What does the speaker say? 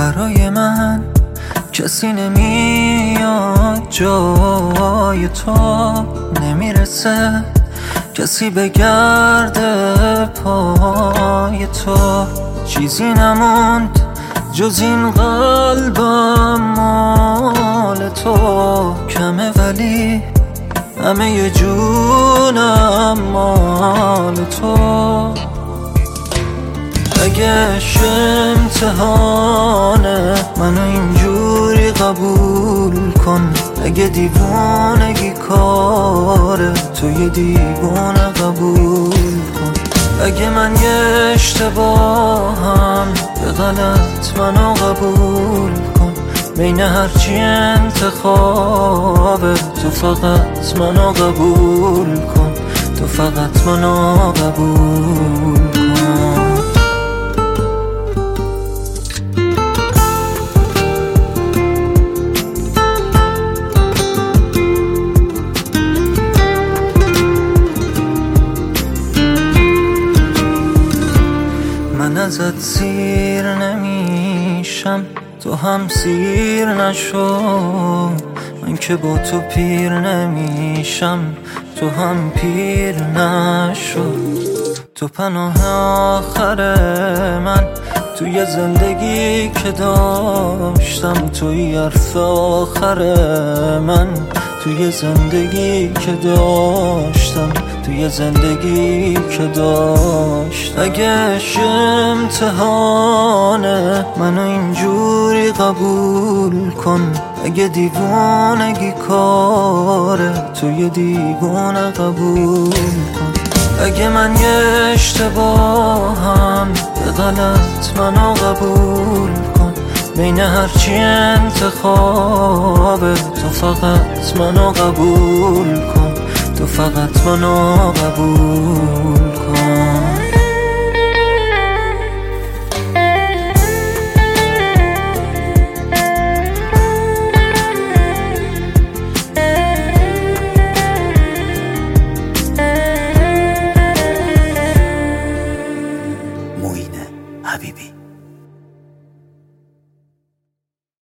برای من کسی نمیاد جای تو، نمیرسه کسی بگرده پای تو. چیزی نموند جز این قلبم مال تو، کمه ولی همه جونم مال تو. اگه امتحانه منو اینجوری قبول کن، اگه دیوونگی کاره تو یه دیوونه قبول کن. اگه من یه اشتباهم به غلط منو قبول کن، بین هرچی انتخابه تو فقط منو قبول کن، تو فقط منو قبول کن. من ازت سیر نمیشم تو هم سیر نشو، من که با تو پیر نمیشم تو هم پیر نشو. تو پناه آخر من توی زندگی که داشتم، توی حرف آخر من توی زندگی که داشتم، توی زندگی که داشت. اگه امتحانه منو اینجوری قبول کن، اگه دیوونگی کاره توی دیوونه قبول کن. اگه من یه اشتباهم به غلط منو قبول کن، بین هرچی انتخابه تو فقط منو قبول کن، تو فقط منو قبول کن.